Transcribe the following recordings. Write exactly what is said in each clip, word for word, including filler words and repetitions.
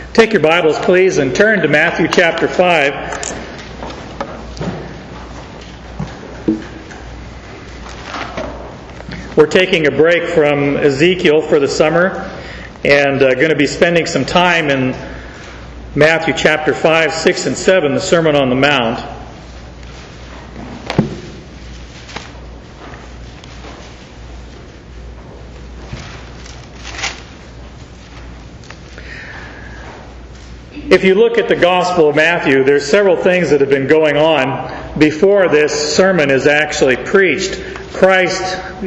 Take your Bibles, please, and turn to Matthew chapter five. We're taking a break from Ezekiel for the summer and uh, going to be spending some time in Matthew chapter five, six, and seven, the Sermon on the Mount. If you look at the Gospel of Matthew, there's several things that have been going on before this sermon is actually preached. Christ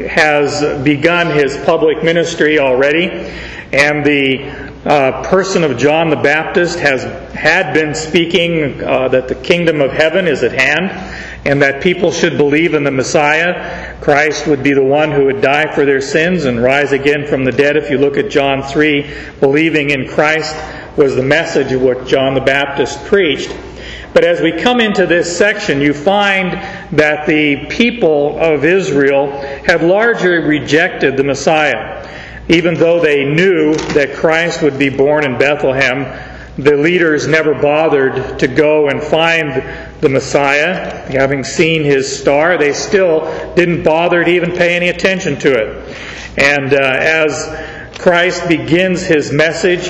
has begun His public ministry already, and the uh, person of John the Baptist has had been speaking uh, that the kingdom of heaven is at hand, and that people should believe in the Messiah. Christ would be the one who would die for their sins and rise again from the dead. If you look at John three, believing in Christ was the message of what John the Baptist preached. But as we come into this section, you find that the people of Israel have largely rejected the Messiah. Even though they knew that Christ would be born in Bethlehem, the leaders never bothered to go and find the Messiah. Having seen His star, they still didn't bother to even pay any attention to it. And uh, as Christ begins His message,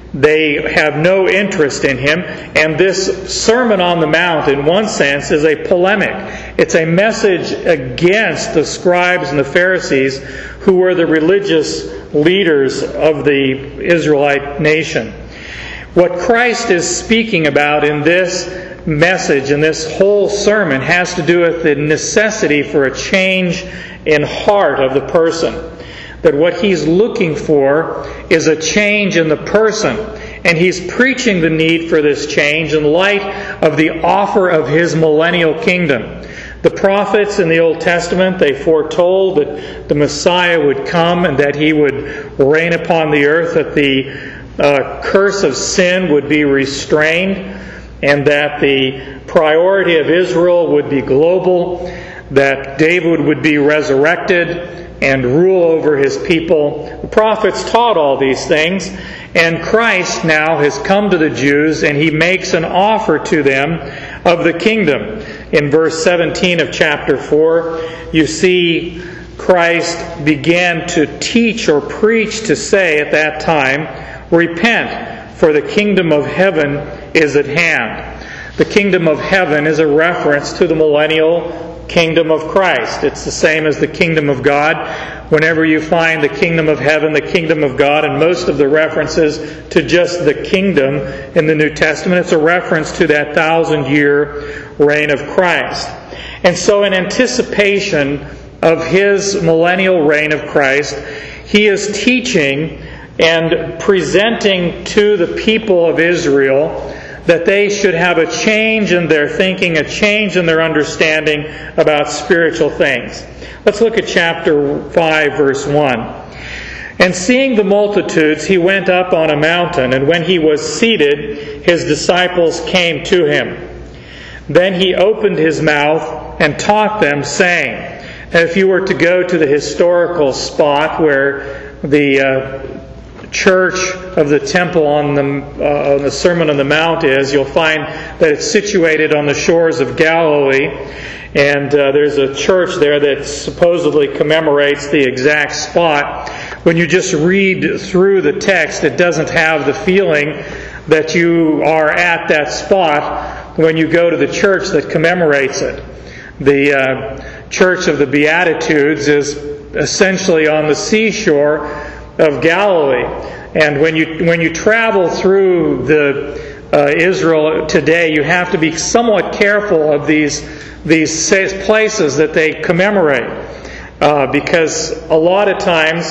they have no interest in Him. And this Sermon on the Mount, in one sense, is a polemic. It's a message against the scribes and the Pharisees, who were the religious leaders of the Israelite nation. What Christ is speaking about in this message, in this whole sermon, has to do with the necessity for a change in heart of the person. That what He's looking for is a change in the person. And He's preaching the need for this change in light of the offer of His millennial kingdom. The prophets in the Old Testament, they foretold that the Messiah would come and that He would reign upon the earth, that the uh, curse of sin would be restrained, and that the priority of Israel would be global, that David would be resurrected and rule over His people. The prophets taught all these things, and Christ now has come to the Jews, and He makes an offer to them of the kingdom. In verse seventeen of chapter four, you see Christ began to teach or preach to say at that time, "Repent, for the kingdom of heaven is at hand." The kingdom of heaven is a reference to the millennial kingdom of Christ. It's the same as the kingdom of God. Whenever you find the kingdom of heaven, the kingdom of God, and most of the references to just the kingdom in the New Testament, it's a reference to that thousand-year reign of Christ. And so in anticipation of His millennial reign of Christ, He is teaching and presenting to the people of Israel that they should have a change in their thinking, a change in their understanding about spiritual things. Let's look at chapter five, verse one. "And seeing the multitudes, He went up on a mountain, and when He was seated, His disciples came to Him. Then He opened His mouth and taught them, saying," and if you were to go to the historical spot where the uh, church of the temple on the, uh, on the Sermon on the Mount is, you'll find that it's situated on the shores of Galilee, and uh, there's a church there that supposedly commemorates the exact spot. When you just read through the text, it doesn't have the feeling that you are at that spot when you go to the church that commemorates it. The uh, Church of the Beatitudes is essentially on the seashore of Galilee. And when you when you travel through the uh, Israel today, you have to be somewhat careful of these these places that they commemorate, uh, because a lot of times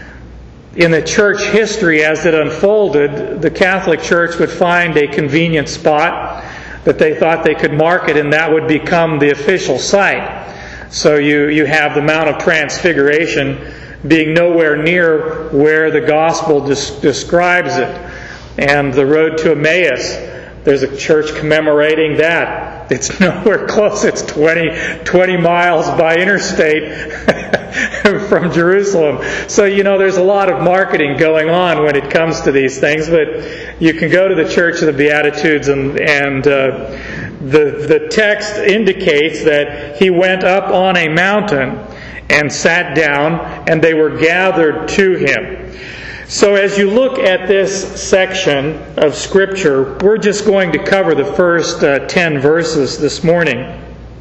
in the church history as it unfolded, the Catholic Church would find a convenient spot that they thought they could mark it, and that would become the official site. So you you have the Mount of Transfiguration being nowhere near where the Gospel des- describes it. And the road to Emmaus, there's a church commemorating that. It's nowhere close. It's twenty, twenty miles by interstate from Jerusalem. So, you know, there's a lot of marketing going on when it comes to these things, but you can go to the Church of the Beatitudes, and, and uh, the, the text indicates that he went up on a mountain and sat down, and they were gathered to him. So as you look at this section of Scripture, we're just going to cover the first uh, ten verses this morning.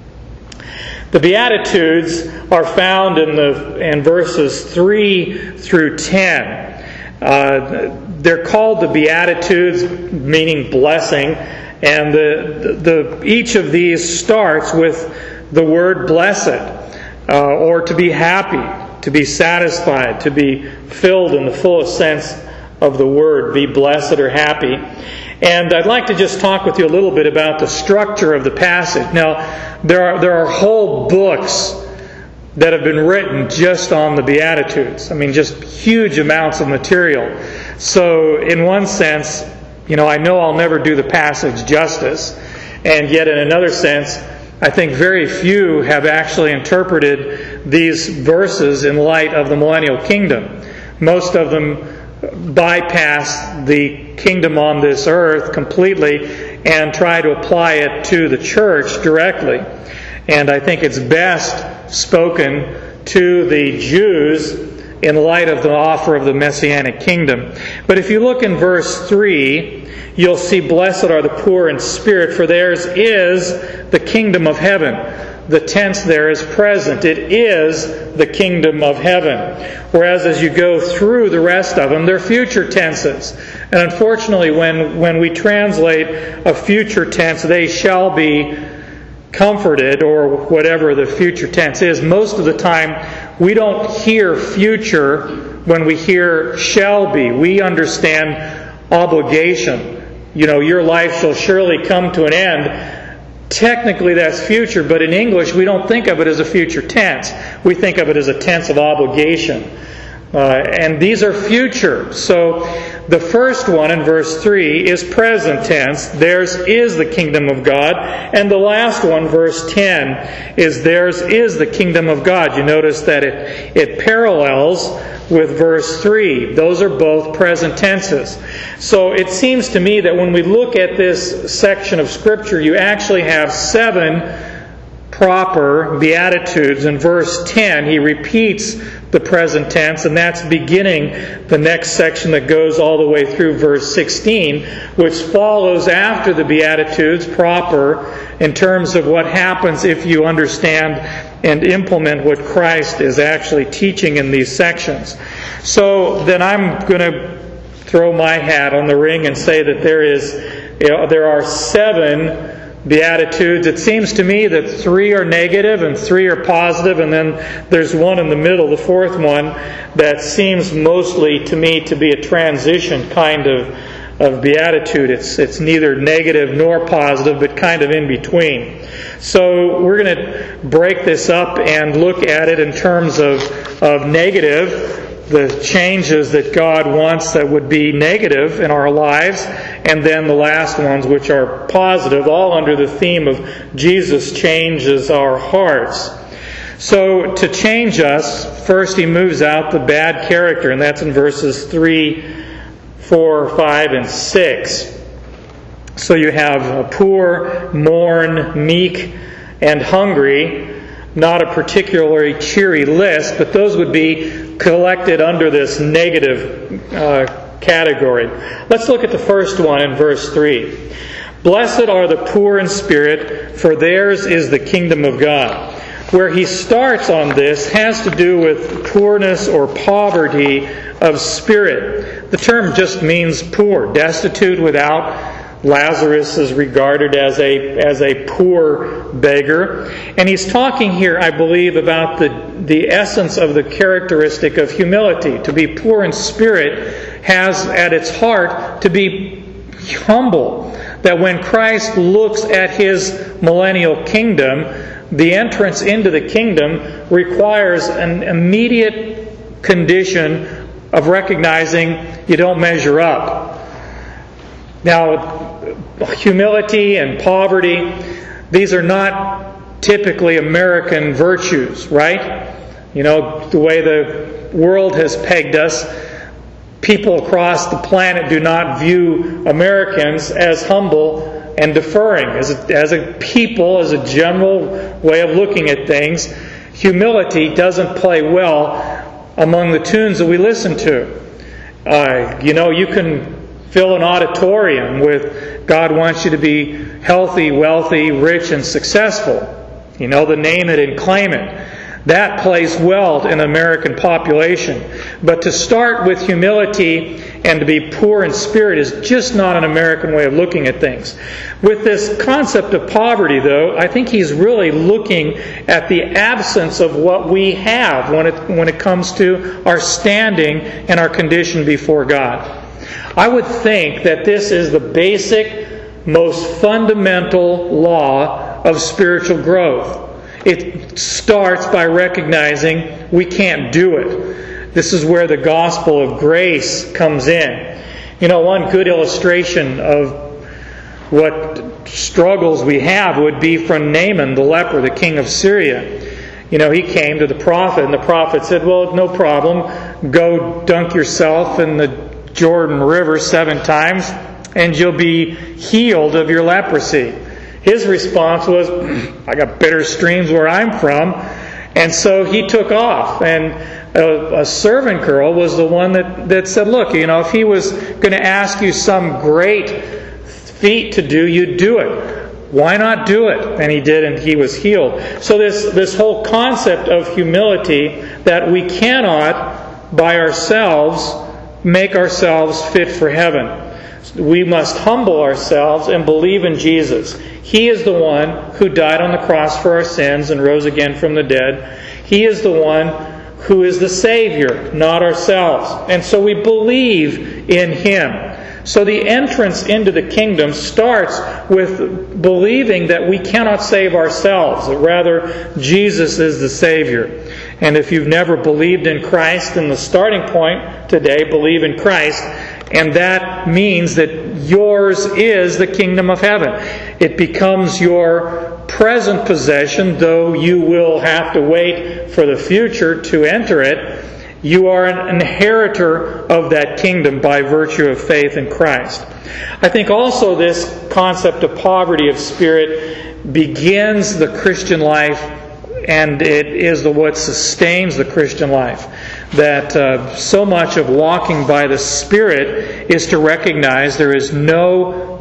The Beatitudes are found in the in verses three through ten. Uh, they're called the Beatitudes, meaning blessing, and the, the each of these starts with the word blessed, uh, or to be happy, to be satisfied, to be filled in the fullest sense of the word, be blessed or happy. And I'd like to just talk with you a little bit about the structure of the passage. Now, there are there are whole books that have been written just on the Beatitudes. I mean, just huge amounts of material. So, in one sense, you know, I know I'll never do the passage justice, and yet in another sense, I think very few have actually interpreted these verses in light of the millennial kingdom. Most of them bypass the kingdom on this earth completely and try to apply it to the church directly. And I think it's best spoken to the Jews in light of the offer of the Messianic kingdom. But if you look in verse three, you'll see, "Blessed are the poor in spirit, for theirs is the kingdom of heaven." The tense there is present. It is the kingdom of heaven. Whereas as you go through the rest of them, they're future tenses. And unfortunately, when, when we translate a future tense, "they shall be comforted," or whatever the future tense is, most of the time we don't hear future when we hear "shall be." We understand obligation. You know, "your life shall surely come to an end." Technically that's future, but in English we don't think of it as a future tense. We think of it as a tense of obligation. Uh, and these are future. So the first one in verse three is present tense. "Theirs is the kingdom of God." And the last one, verse ten, is "theirs is the kingdom of God." You notice that it, it parallels with verse three. Those are both present tenses. So it seems to me that when we look at this section of Scripture, you actually have seven proper Beatitudes. In verse ten, he repeats the present tense, and that's beginning the next section that goes all the way through verse sixteen, which follows after the Beatitudes proper in terms of what happens if you understand and implement what Christ is actually teaching in these sections. So then I'm going to throw my hat on the ring and say that there is, you know, there are seven Beatitudes. It seems to me that three are negative and three are positive, and then there's one in the middle, the fourth one, that seems mostly to me to be a transition kind of, of beatitude. It's, it's neither negative nor positive, but kind of in between. So we're going to break this up and look at it in terms of, of negative, the changes that God wants that would be negative in our lives, and then the last ones which are positive, all under the theme of Jesus changes our hearts. So to change us, first he moves out the bad character, and that's in verses three, four, five, and six. So you have poor, mourn, meek, and hungry. Not a particularly cheery list, but those would be collected under this negative uh, category. Let's look at the first one in verse three. "Blessed are the poor in spirit, for theirs is the kingdom of God." Where he starts on this has to do with poorness or poverty of spirit. The term just means poor, destitute, without. Lazarus is regarded as a as a poor beggar. And he's talking here, I believe, about the, the essence of the characteristic of humility. To be poor in spirit has at its heart to be humble. That when Christ looks at His millennial kingdom, the entrance into the kingdom requires an immediate condition of recognizing you don't measure up. Now, humility and poverty, these are not typically American virtues, right? You know, the way the world has pegged us, people across the planet do not view Americans as humble and deferring. As a, as a people, as a general way of looking at things, humility doesn't play well among the tunes that we listen to. Uh, you know, you can fill an auditorium with God wants you to be healthy, wealthy, rich, and successful. You know, the name it and claim it. That plays well in the American population. But to start with humility and to be poor in spirit is just not an American way of looking at things. With this concept of poverty, though, I think he's really looking at the absence of what we have when it, when it comes to our standing and our condition before God. I would think that this is the basic, most fundamental law of spiritual growth. It starts by recognizing we can't do it. This is where the gospel of grace comes in. You know, one good illustration of what struggles we have would be from Naaman the leper, the king of Syria. You know, he came to the prophet, and the prophet said, well, no problem. Go dunk yourself in the Jordan River seven times, and you'll be healed of your leprosy. His response was, I got better streams where I'm from. And so he took off. And a, a servant girl was the one that, that said, look, you know, if he was going to ask you some great feat to do, you'd do it. Why not do it? And he did, and he was healed. So this, this whole concept of humility, that we cannot, by ourselves, make ourselves fit for heaven. We must humble ourselves and believe in Jesus. He is the one who died on the cross for our sins and rose again from the dead. He is the one who is the Savior, not ourselves. And so we believe in Him. So the entrance into the kingdom starts with believing that we cannot save ourselves, that rather Jesus is the Savior. And if you've never believed in Christ, then the starting point today, believe in Christ. And that means that yours is the kingdom of heaven. It becomes your present possession, though you will have to wait for the future to enter it. You are an inheritor of that kingdom by virtue of faith in Christ. I think also this concept of poverty of spirit begins the Christian life, and it is the what sustains the Christian life. That uh, so much of walking by the Spirit is to recognize there is no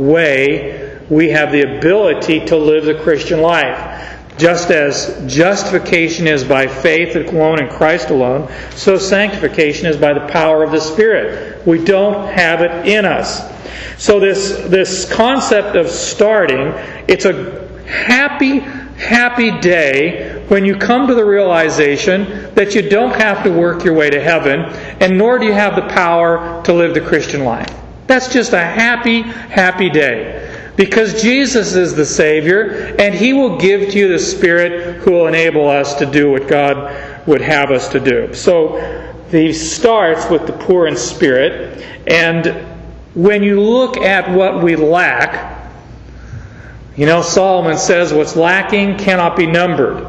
way we have the ability to live the Christian life. Just as justification is by faith alone in Christ alone, so sanctification is by the power of the Spirit. We don't have it in us. So this, this concept of starting, it's a happy, happy day when you come to the realization that you don't have to work your way to heaven, and nor do you have the power to live the Christian life. That's just a happy, happy day. Because Jesus is the Savior, and He will give to you the Spirit who will enable us to do what God would have us to do. So He starts with the poor in spirit, and when you look at what we lack, you know, Solomon says what's lacking cannot be numbered.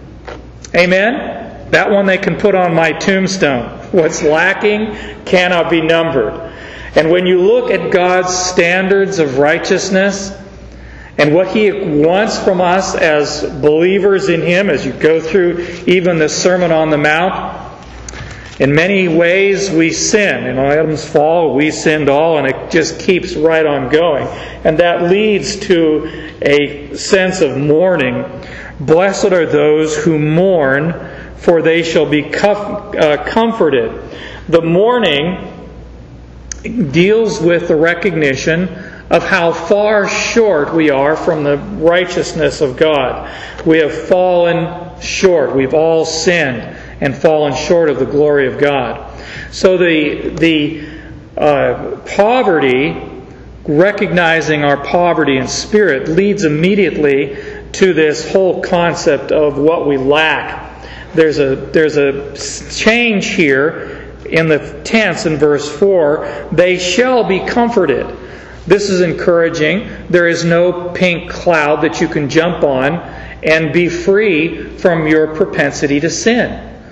Amen? That one they can put on my tombstone. What's lacking cannot be numbered. And when you look at God's standards of righteousness and what He wants from us as believers in Him, as you go through even the Sermon on the Mount, in many ways we sin. In Adam's fall, we sinned all, and it just keeps right on going. And that leads to a sense of mourning. Blessed are those who mourn, for they shall be com- uh, comforted. The mourning deals with the recognition of how far short we are from the righteousness of God. We have fallen short. We've all sinned and fallen short of the glory of God. So the the uh, poverty, recognizing our poverty in spirit, leads immediately to this whole concept of what we lack. There's a there's a change here in the tense in verse four. They shall be comforted. This is encouraging. There is no pink cloud that you can jump on and be free from your propensity to sin.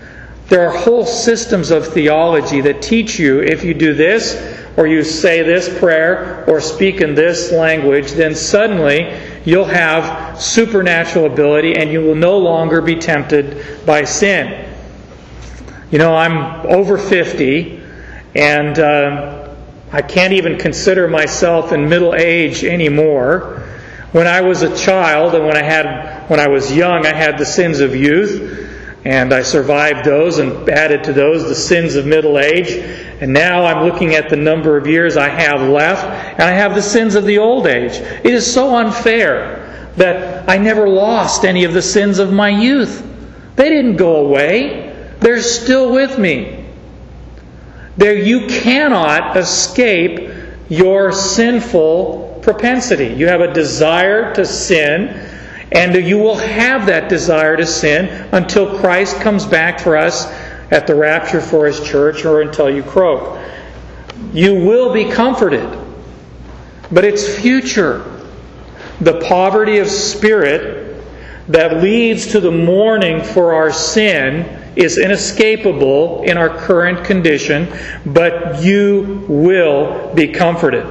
There are whole systems of theology that teach you if you do this, or you say this prayer, or speak in this language, then suddenly you'll have supernatural ability and you will no longer be tempted by sin. You know, I'm over fifty, and uh, I can't even consider myself in middle age anymore. When I was a child and when I had, when I was young, I had the sins of youth, and I survived those and added to those the sins of middle age. And now I'm looking at the number of years I have left, and I have the sins of the old age. It is so unfair that I never lost any of the sins of my youth. They didn't go away. They're still with me. There, you cannot escape your sinful propensity. You have a desire to sin, and you will have that desire to sin until Christ comes back for us at the rapture for His church, or until you croak. You will be comforted, but it's future. The poverty of spirit that leads to the mourning for our sin is inescapable in our current condition, but you will be comforted.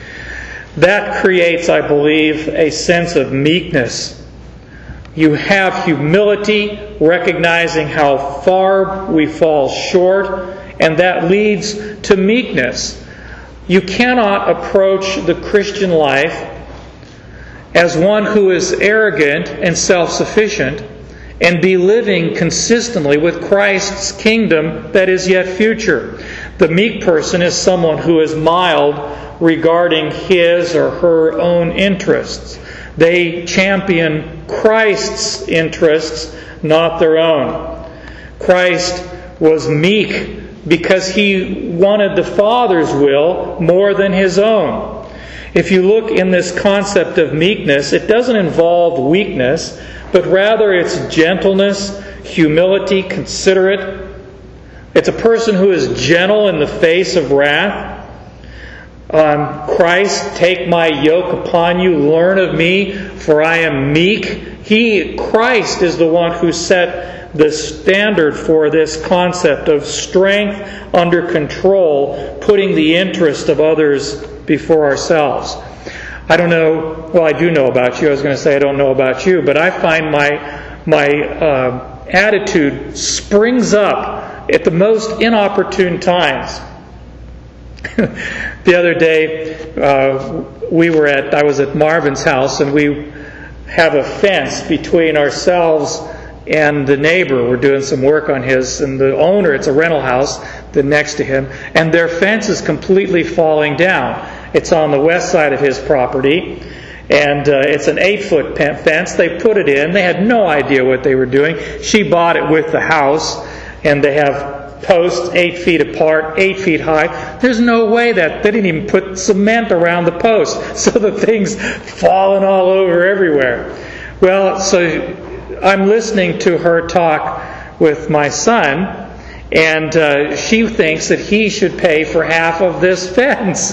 That creates, I believe, a sense of meekness. You have humility, recognizing how far we fall short, and that leads to meekness. You cannot approach the Christian life as one who is arrogant and self-sufficient and be living consistently with Christ's kingdom that is yet future. The meek person is someone who is mild regarding his or her own interests. They champion Christ's interests, not their own. Christ was meek because He wanted the Father's will more than His own. If you look in this concept of meekness, it doesn't involve weakness, but rather it's gentleness, humility, considerate. It's a person who is gentle in the face of wrath. Um, Christ, take my yoke upon you, learn of me, for I am meek. He, Christ, is the one who set the standard for this concept of strength under control, putting the interest of others before ourselves. I don't know, well, I do know about you. I was going to say I don't know about you, but I find my, my uh, attitude springs up at the most inopportune times. The other day, uh, we were at, I was at Marvin's house, and we have a fence between ourselves and the neighbor. We're doing some work on his, and the owner, it's a rental house, the next to him, and their fence is completely falling down. It's on the west side of his property, and uh, it's an eight-foot fence. They put it in. They had no idea what they were doing. She bought it with the house, and they have posts eight feet apart, eight feet high. There's no way that they didn't even put cement around the post, so the thing's falling all over everywhere. Well, so I'm listening to her talk with my son, and uh, she thinks that he should pay for half of this fence.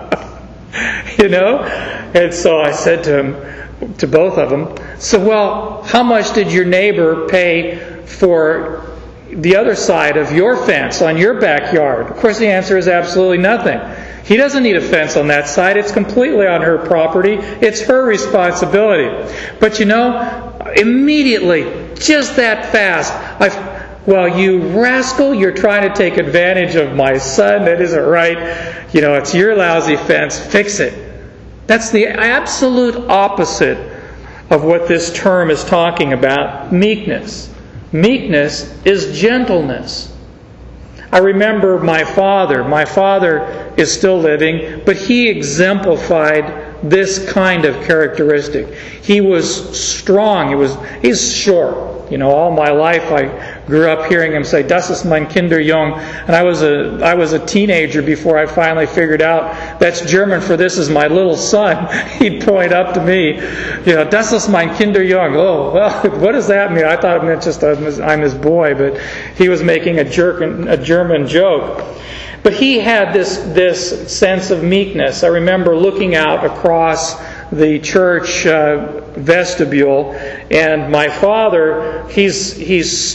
You know? And so I said to him, to both of them, so, well, how much did your neighbor pay for the other side of your fence on your backyard? Of course, the answer is absolutely nothing. He doesn't need a fence on that side. It's completely on her property. It's her responsibility. But you know, immediately, just that fast, I've, well, you rascal, you're trying to take advantage of my son. That isn't right. You know, it's your lousy fence. Fix it. That's the absolute opposite of what this term is talking about, meekness. Meekness is gentleness. I remember my father. My father is still living, but he exemplified this kind of characteristic. He was strong. He was he's short. You know, all my life I grew up hearing him say, "Das ist mein Kinderjung," and I was a I was a teenager before I finally figured out that's German for "this is my little son." He'd point up to me, you know, "Das ist mein Kinderjung." Oh, well, what does that mean? I thought it meant just I'm his, I'm his boy, but he was making a, jerk, a German joke. But he had this this sense of meekness. I remember looking out across the church uh, vestibule, and my father, he's he's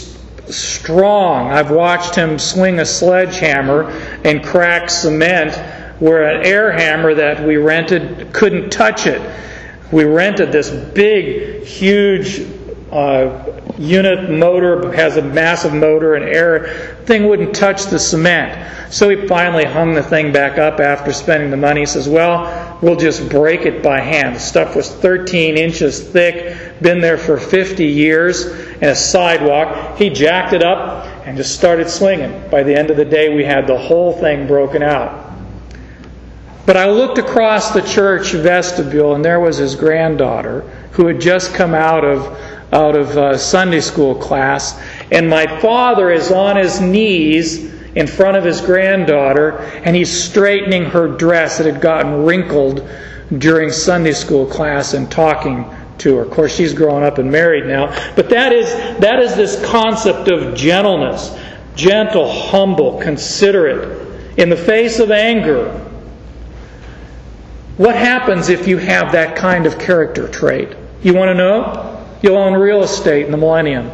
strong. I've watched him swing a sledgehammer and crack cement where an air hammer that we rented couldn't touch it. We rented this big, huge uh, unit motor, has a massive motor and air. Thing wouldn't touch the cement. So he finally hung the thing back up after spending the money. He says, well, we'll just break it by hand. The stuff was thirteen inches thick, been there for fifty years in a sidewalk. He jacked it up and just started swinging. By the end of the day, we had the whole thing broken out. But I looked across the church vestibule, and there was his granddaughter, who had just come out of out of uh, Sunday school class, and my father is on his knees in front of his granddaughter, and he's straightening her dress that had gotten wrinkled during Sunday school class and talking to her. Of course, she's grown up and married now. But that is that is this concept of gentleness. Gentle, humble, considerate. In the face of anger. What happens if you have that kind of character trait? You want to know? You'll own real estate in the millennium.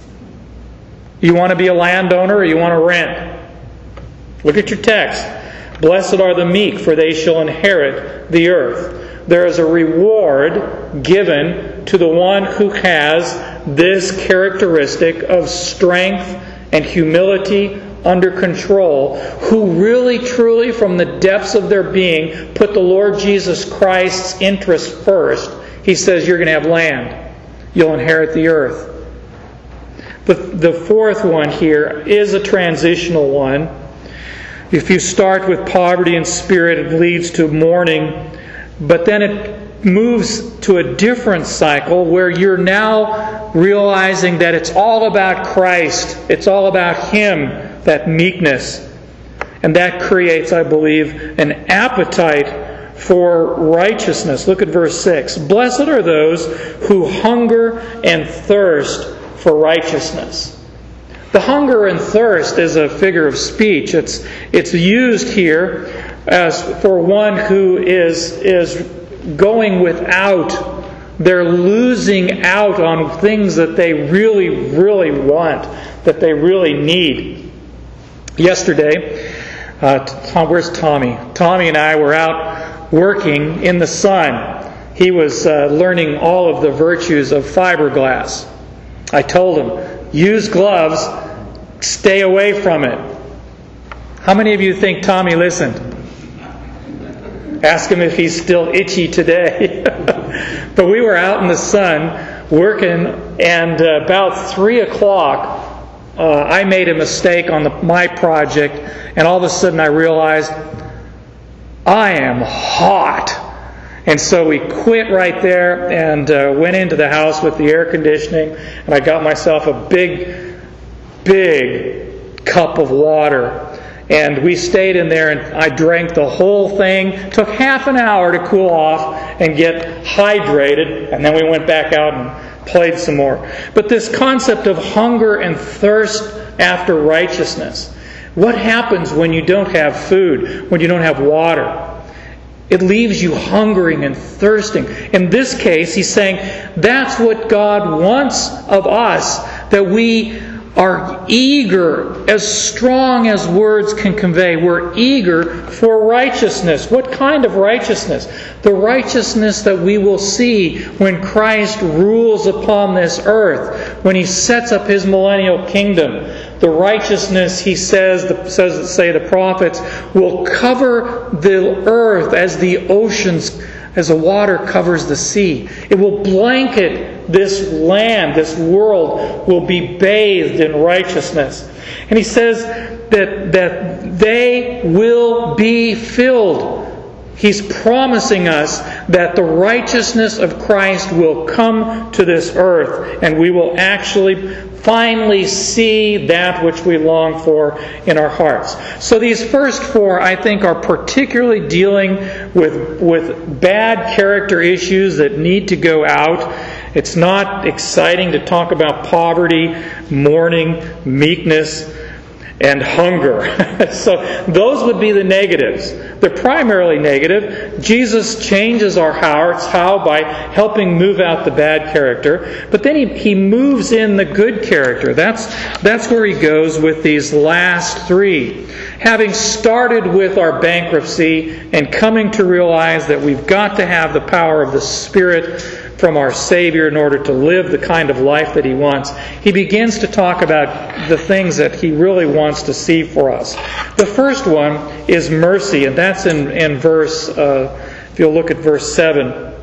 You want to be a landowner or you want to rent? Look at your text. Blessed are the meek, for they shall inherit the earth. There is a reward given to the one who has this characteristic of strength and humility under control, who really, truly, from the depths of their being, put the Lord Jesus Christ's interest first. He says, you're going to have land. You'll inherit the earth. The, the fourth one here is a transitional one. If you start with poverty in spirit, it leads to mourning. But then it moves to a different cycle where you're now realizing that it's all about Christ. It's all about Him. That meekness. And that creates, I believe, an appetite for righteousness. Look at verse six. Blessed are those who hunger and thirst for righteousness. The hunger and thirst is a figure of speech. It's it's used here as for one who is is going without. They're losing out on things that they really, really want, that they really need. Yesterday, uh, Tom, where's Tommy? Tommy and I were out working in the sun. He was uh, learning all of the virtues of fiberglass. I told him, use gloves, stay away from it. How many of you think Tommy listened? Ask him if he's still itchy today. But we were out in the sun working, and uh, about three o'clock, Uh, I made a mistake on the, my project, and all of a sudden I realized I am hot. And so we quit right there and uh, went into the house with the air conditioning, and I got myself a big, big cup of water. And we stayed in there, and I drank the whole thing. It took half an hour to cool off and get hydrated, and then we went back out and played some more. But this concept of hunger and thirst after righteousness. What happens when you don't have food, when you don't have water? It leaves you hungering and thirsting. In this case, he's saying that's what God wants of us, that we are eager, as strong as words can convey. We're eager for righteousness. What kind of righteousness? The righteousness that we will see when Christ rules upon this earth, when He sets up His millennial kingdom. The righteousness, he says, the, says say the prophets, will cover the earth as the oceans, as the water covers the sea. It will blanket this land, this world will be bathed in righteousness. And he says that, that they will be filled. He's promising us that the righteousness of Christ will come to this earth, and we will actually finally see that which we long for in our hearts. So these first four, I think, are particularly dealing with, with bad character issues that need to go out. It's not exciting to talk about poverty, mourning, meekness. and hunger. So those would be the negatives. They're primarily negative. Jesus changes our hearts. How? By helping move out the bad character. But then he, he moves in the good character. That's, that's where he goes with these last three. Having started with our bankruptcy and coming to realize that we've got to have the power of the Spirit from our Savior in order to live the kind of life that He wants, he begins to talk about the things that He really wants to see for us. The first one is mercy, and that's in, in verse, uh, if you'll look at verse seven.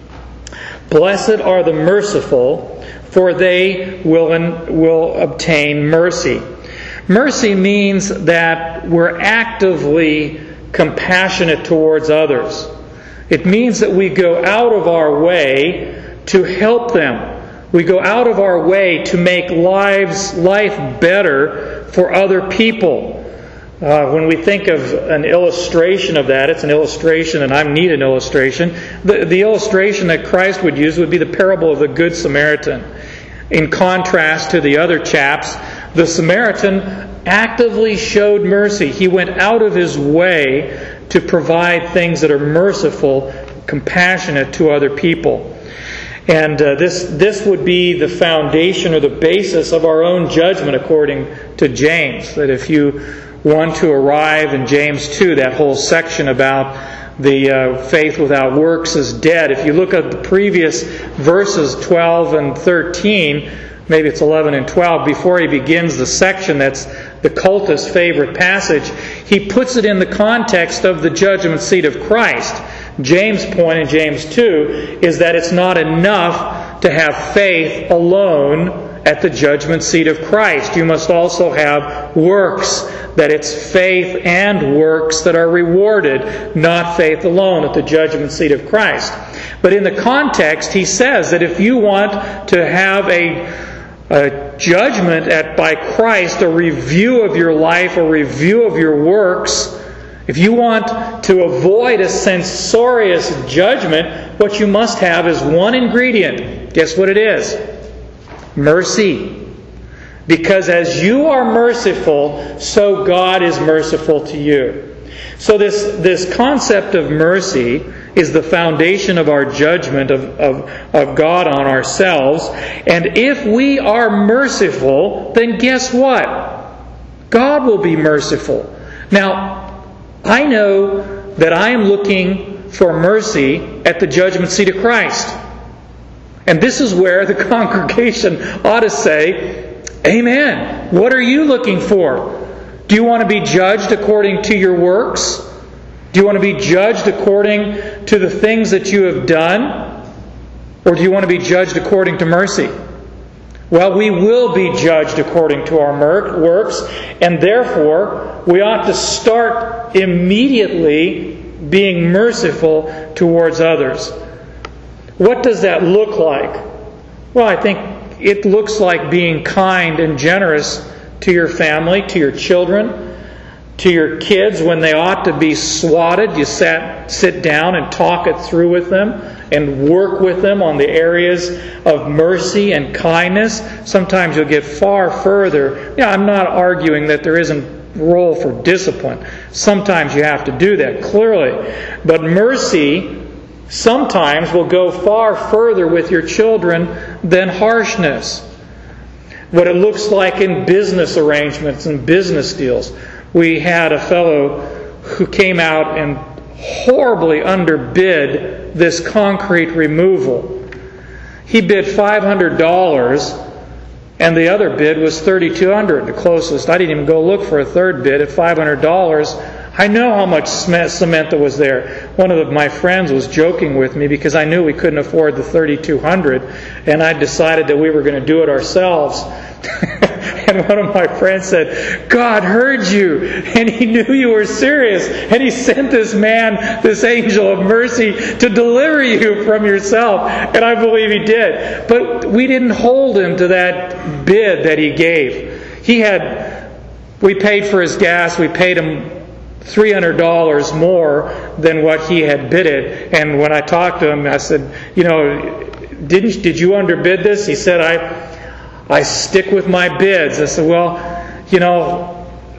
Blessed are the merciful, for they will, in, will obtain mercy. Mercy means that we're actively compassionate towards others. It means that we go out of our way to help them. We go out of our way to make lives, life better for other people. Uh, when we think of an illustration of that, it's an illustration, and I need an illustration. The, the illustration that Christ would use would be the parable of the Good Samaritan. In contrast to the other chaps, the Samaritan actively showed mercy. He went out of his way to provide things that are merciful, compassionate to other people. And uh, this this would be the foundation or the basis of our own judgment, according to James. That if you want to arrive in James two, that whole section about the uh, faith without works is dead. If you look at the previous verses twelve and thirteen, maybe it's eleven and twelve, before he begins the section that's the cultist's favorite passage, he puts it in the context of the judgment seat of Christ. James' point in James two is that it's not enough to have faith alone at the judgment seat of Christ. You must also have works, that it's faith and works that are rewarded, not faith alone at the judgment seat of Christ. But in the context, he says that if you want to have a A judgment at by Christ, a review of your life, a review of your works, if you want to avoid a censorious judgment, what you must have is one ingredient. Guess what it is? Mercy. Because as you are merciful, so God is merciful to you. So this, this concept of mercy is the foundation of our judgment of, of, of God on ourselves. And if we are merciful, then guess what? God will be merciful. Now, I know that I am looking for mercy at the judgment seat of Christ. And this is where the congregation ought to say, Amen. What are you looking for? Do you want to be judged according to your works? Do you want to be judged according to the things that you have done? Or do you want to be judged according to mercy? Well, we will be judged according to our works, and therefore we ought to start immediately being merciful towards others. What does that look like? Well, I think it looks like being kind and generous to your family, to your children, to your kids when they ought to be swatted. You sat, sit down and talk it through with them and work with them on the areas of mercy and kindness. Sometimes you'll get far further. Yeah, I'm not arguing that there isn't a role for discipline. Sometimes you have to do that, clearly. But mercy sometimes will go far further with your children than harshness. What it looks like in business arrangements and business deals. We had a fellow who came out and horribly underbid this concrete removal. He bid five hundred dollars and the other bid was three thousand two hundred dollars. The closest, I didn't even go look for a third bid at five hundred dollars. I know how much cement that was there. One of my friends was joking with me because I knew we couldn't afford the three thousand two hundred dollars, and I decided that we were going to do it ourselves. And one of my friends said, God heard you, and He knew you were serious, and He sent this man, this angel of mercy, to deliver you from yourself. And I believe He did. But we didn't hold him to that bid that he gave. He had, we paid for his gas, we paid him three hundred dollars more than what he had bidded. And when I talked to him, I said, you know, didn't did you underbid this? He said, I I stick with my bids. I said, well, you know,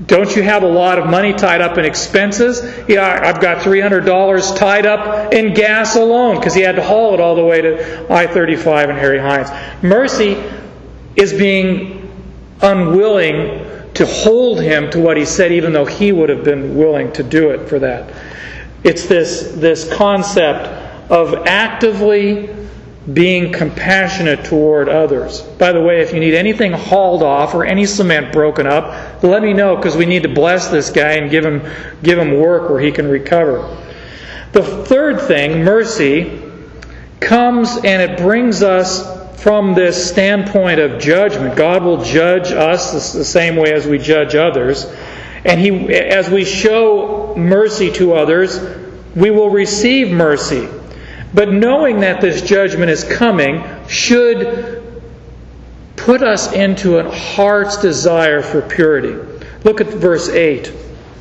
Don't you have a lot of money tied up in expenses? Yeah, I've got three hundred dollars tied up in gas alone because he had to haul it all the way to I thirty-five and Harry Hines. Mercy is being unwilling to hold him to what he said, even though he would have been willing to do it for that. It's this, this concept of actively being compassionate toward others. By the way, if you need anything hauled off or any cement broken up, let me know, because we need to bless this guy and give him give him work where he can recover. The third thing, mercy, comes and it brings us from this standpoint of judgment. God will judge us the same way as we judge others. And he, as we show mercy to others, we will receive mercy. But knowing that this judgment is coming should put us into a heart's desire for purity. Look at verse eight.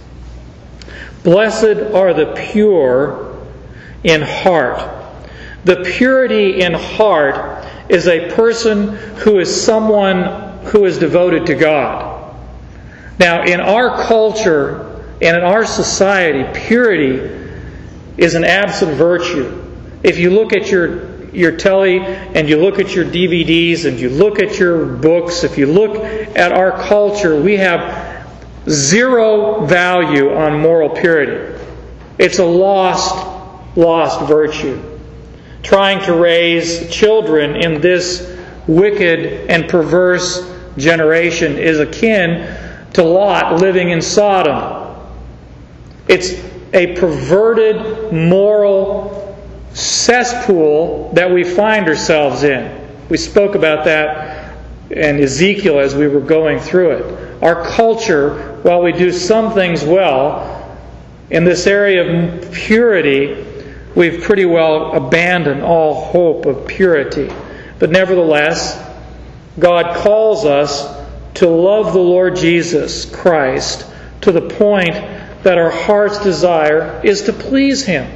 Blessed are the pure in heart. The purity in heart is a person who is someone who is devoted to God. Now, in our culture and in our society, purity is an absent virtue. If you look at your your telly and you look at your D V Ds and you look at your books, if you look at our culture, we have zero value on moral purity. It's a lost, lost virtue. Trying to raise children in this wicked and perverse generation is akin to Lot living in Sodom. It's a perverted moral cesspool that we find ourselves in. We spoke about that in Ezekiel as we were going through it. Our culture, while we do some things well, in this area of purity, we've pretty well abandoned all hope of purity. But nevertheless, God calls us to love the Lord Jesus Christ to the point that our heart's desire is to please Him.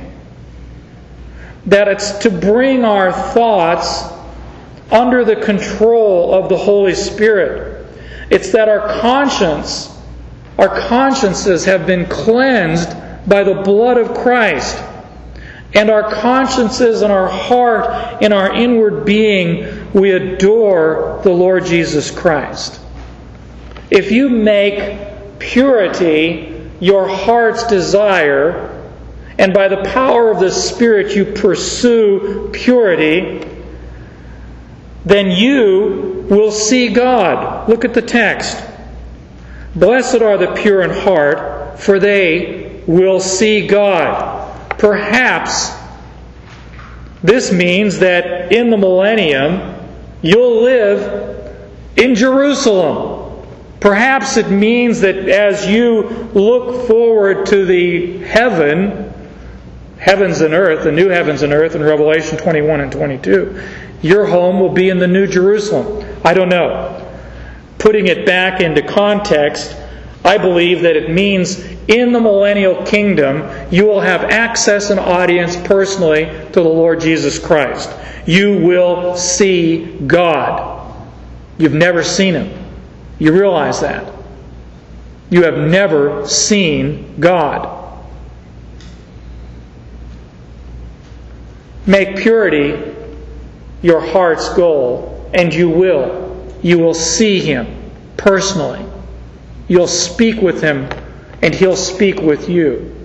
That it's to bring our thoughts under the control of the Holy Spirit. It's that our conscience, our consciences have been cleansed by the blood of Christ. And our consciences and our heart and our inward being, we adore the Lord Jesus Christ. If you make purity your heart's desire, and by the power of the Spirit you pursue purity, then you will see God. Look at the text. Blessed are the pure in heart, for they will see God. Perhaps this means that in the millennium you'll live in Jerusalem. Perhaps it means that as you look forward to the heaven, heavens and earth, the new heavens and earth in Revelation twenty-one and twenty-two, your home will be in the New Jerusalem. I don't know. Putting it back into context, I believe that it means in the millennial kingdom, you will have access and audience personally to the Lord Jesus Christ. You will see God. You've never seen Him. You realize that. You have never seen God. Make purity your heart's goal, and you will. You will see Him personally. You'll speak with Him, and He'll speak with you.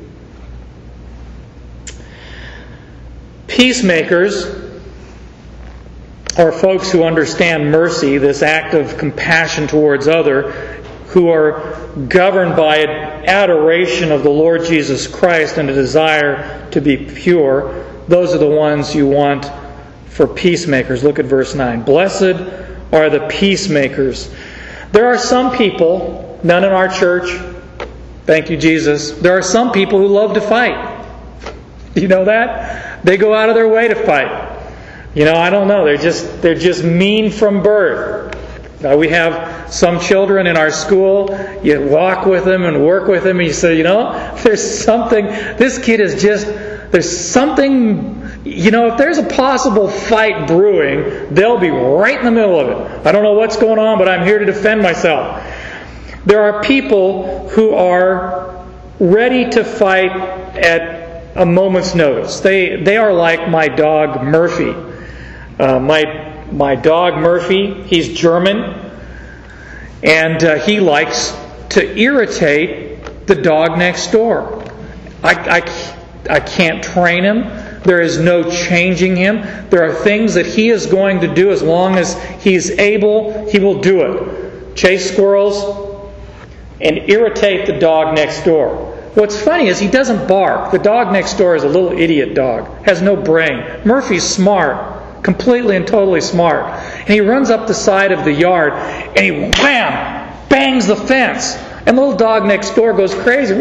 Peacemakers are folks who understand mercy, this act of compassion towards other, who are governed by an adoration of the Lord Jesus Christ and a desire to be pure. Those are the ones you want for peacemakers. Look at verse nine. Blessed are the peacemakers. There are some people, none in our church, thank you, Jesus, there are some people who love to fight. Do you know that? They go out of their way to fight. You know, I don't know. They're just they're just mean from birth. Uh, we have some children in our school. You walk with them and work with them, and you say, you know, there's something. This kid is just there's something. You know, if there's a possible fight brewing, they'll be right in the middle of it. I don't know what's going on, but I'm here to defend myself. There are people who are ready to fight at a moment's notice. They they are like my dog Murphy. Uh, my my dog Murphy, he's German, and uh, he likes to irritate the dog next door. I, I, I can't train him. There is no changing him. There are things that he is going to do as long as he's able, he will do it. Chase squirrels and irritate the dog next door. What's funny is he doesn't bark. The dog next door is a little idiot dog. Has no brain. Murphy's smart. Completely and totally smart. And he runs up the side of the yard and he wham! Bangs the fence. And the little dog next door goes crazy.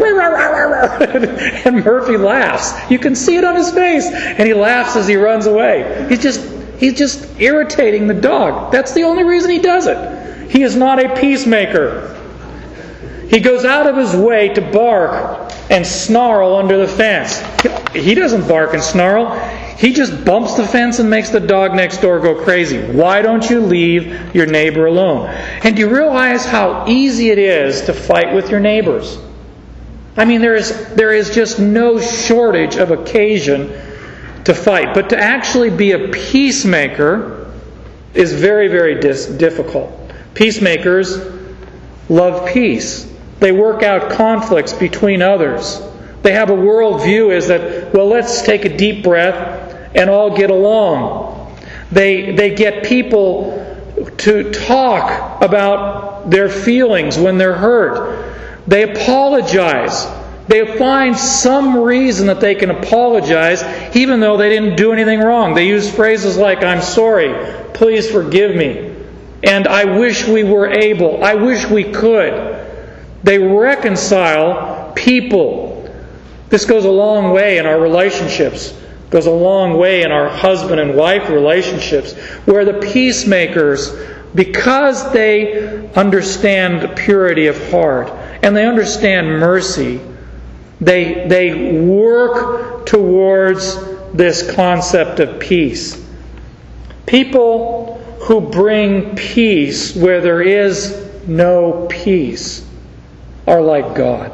And Murphy laughs. You can see it on his face. And he laughs as he runs away. He's just he's just irritating the dog. That's the only reason he does it. He is not a peacemaker. He goes out of his way to bark and snarl under the fence. He doesn't bark and snarl. He just bumps the fence and makes the dog next door go crazy. Why don't you leave your neighbor alone? And do you realize how easy it is to fight with your neighbors? I mean, there is there is just no shortage of occasion to fight. But to actually be a peacemaker is very, very dis- difficult. Peacemakers love peace. They work out conflicts between others. They have a worldview is that, well, let's take a deep breath and all get along. They they get people to talk about their feelings when they're hurt. They apologize. They find some reason that they can apologize even though they didn't do anything wrong. They use phrases like, I'm sorry, please forgive me, and I wish we were able, I wish we could. They reconcile people. This goes a long way in our relationships. It goes a long way in our husband and wife relationships, where the peacemakers, because they understand purity of heart and they understand mercy, they they work towards this concept of peace. People who bring peace where there is no peace are like God.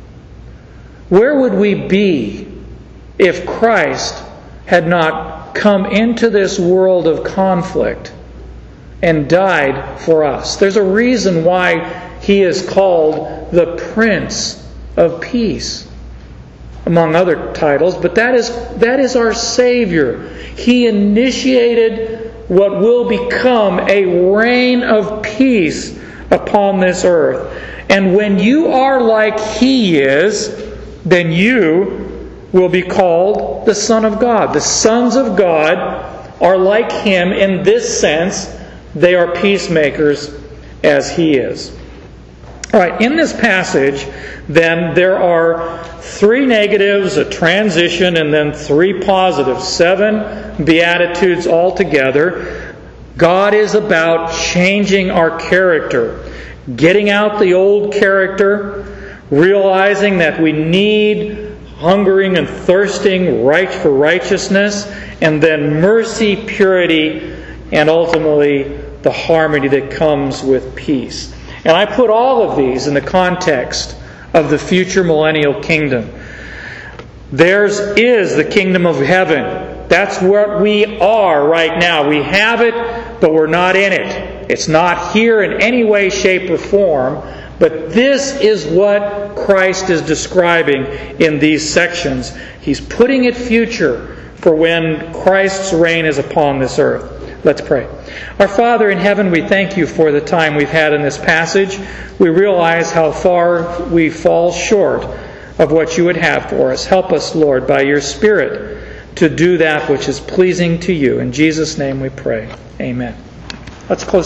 Where would we be if Christ had not come into this world of conflict and died for us? There's a reason why He is called the Prince of Peace, among other titles, but that is that is our Savior. He initiated what will become a reign of peace upon this earth. And when you are like He is, then you will be called the Son of God. The sons of God are like Him in this sense. They are peacemakers as He is. All right, in this passage, then, there are three negatives, a transition, and then three positives. Seven beatitudes altogether. God is about changing our character. Getting out the old character, realizing that we need hungering and thirsting right for righteousness, and then mercy, purity, and ultimately the harmony that comes with peace. And I put all of these in the context of the future millennial kingdom. Theirs is the kingdom of heaven. That's what we are right now. We have it, but we're not in it. It's not here in any way, shape, or form, but this is what Christ is describing in these sections. He's putting it future for when Christ's reign is upon this earth. Let's pray. Our Father in heaven, we thank You for the time we've had in this passage. We realize how far we fall short of what You would have for us. Help us, Lord, by Your Spirit to do that which is pleasing to You. In Jesus' name we pray. Amen. Let's close.